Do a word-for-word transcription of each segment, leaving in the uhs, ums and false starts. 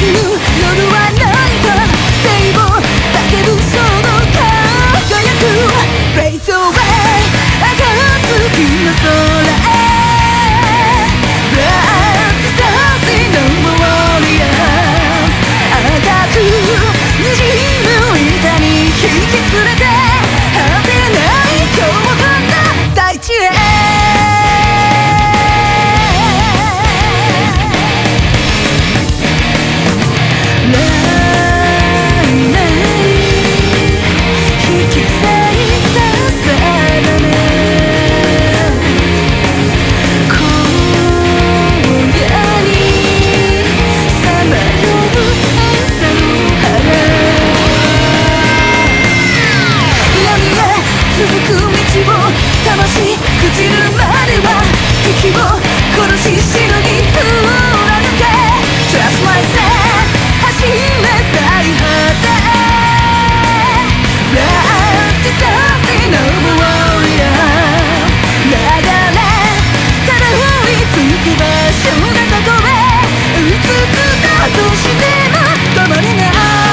はないか聖母叫ぶその輝く Blaze away 暁の空へ Bright Thursday no warriors 赤くにじむ板に引き連れて果てない強悍な大地へ続く道を魂朽ちるまでは息を殺し死ぬに貫け Trust myself 走れ最果て Bright Thursday no warrior 流れたどり着く場所がここへうつつだとしても止まれない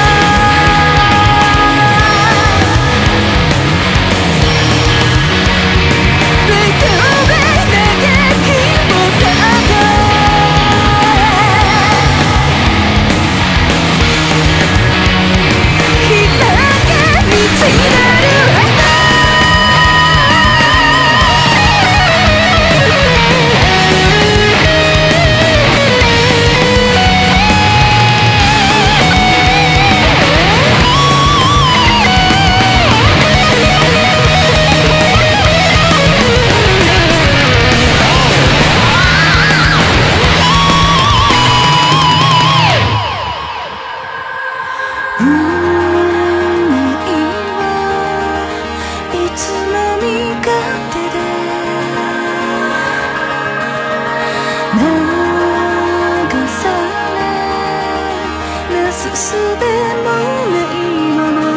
すべもないまま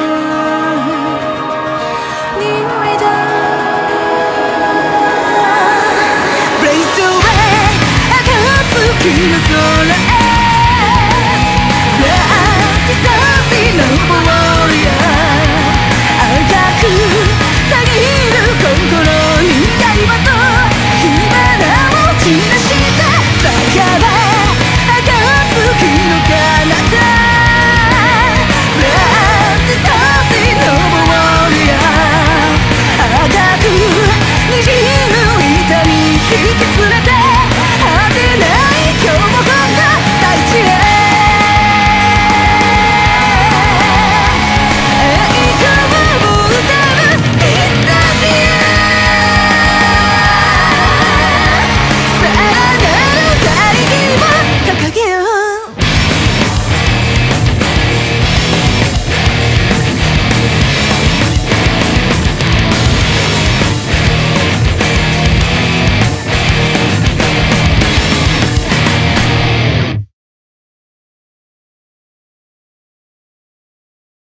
にだ Blaze away 暁の空へ Bright Thursday no warrior 赤くたぎる心に刃と火花を散らし